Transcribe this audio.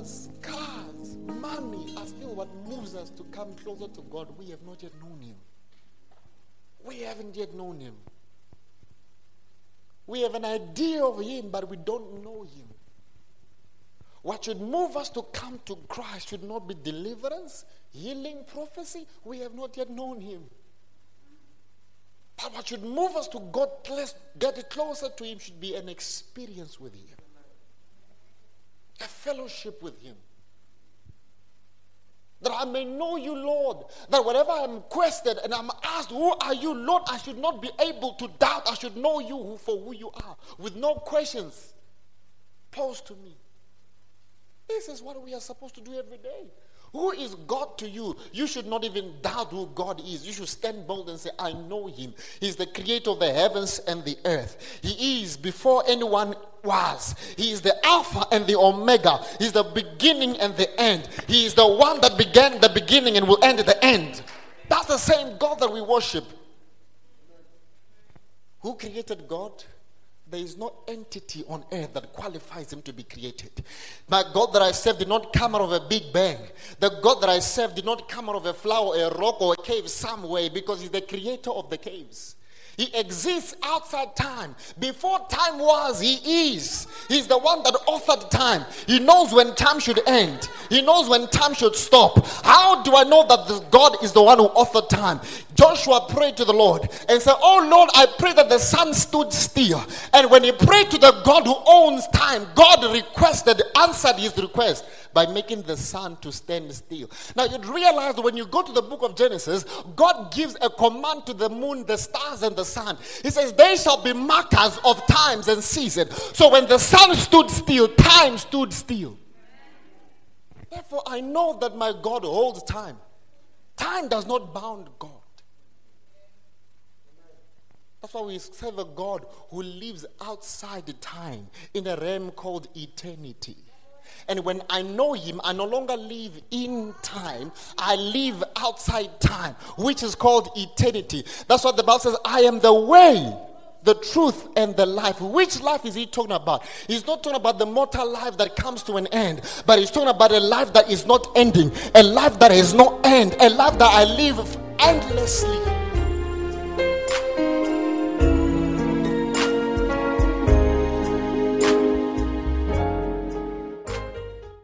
houses, cars, money are still what moves us to come closer to God. We have not yet known him. We haven't yet known him. We have an idea of him, but we don't know him. What should move us to come to Christ should not be deliverance, healing, prophecy. We have not yet known him. But what should move us to God, get closer to him, should be an experience with him. A fellowship with him. That I may know you, Lord. That whenever I'm questioned and I'm asked, who are you, Lord? I should not be able to doubt. I should know you for who you are. With no questions posed to me. This is what we are supposed to do every day. Who is God to you? You should not even doubt who God is. You should stand bold and say, I know him. He's the creator of the heavens and the earth. He is before anyone was. He is the Alpha and the Omega. He's the beginning and the end. He is the one that began the beginning and will end at the end. That's the same God that we worship. Who created God? There is no entity on earth that qualifies him to be created. My God that I serve did not come out of a big bang. The God that I serve did not come out of a flower, a rock, or a cave somewhere, because he's the creator of the caves. He exists outside time. Before time was, he is. He's the one that authored time. He knows when time should end. He knows when time should stop. How do I know that this God is the one who authored time? Joshua prayed to the Lord and said, oh Lord, I pray that the sun stood still. And when he prayed to the God who owns time, God answered his request by making the sun to stand still. Now you'd realize that when you go to the book of Genesis, God gives a command to the moon, the stars, and the sun. He says, they shall be markers of times and seasons. So when the sun stood still, time stood still. Therefore, I know that my God holds time. Time does not bound God. That's why we serve a God who lives outside time in a realm called eternity. And when I know him, I no longer live in time. I live outside time, which is called eternity. That's what the Bible says, I am the way, the truth, and the life. Which life is he talking about? He's not talking about the mortal life that comes to an end, but he's talking about a life that is not ending, a life that has no end, a life that I live endlessly.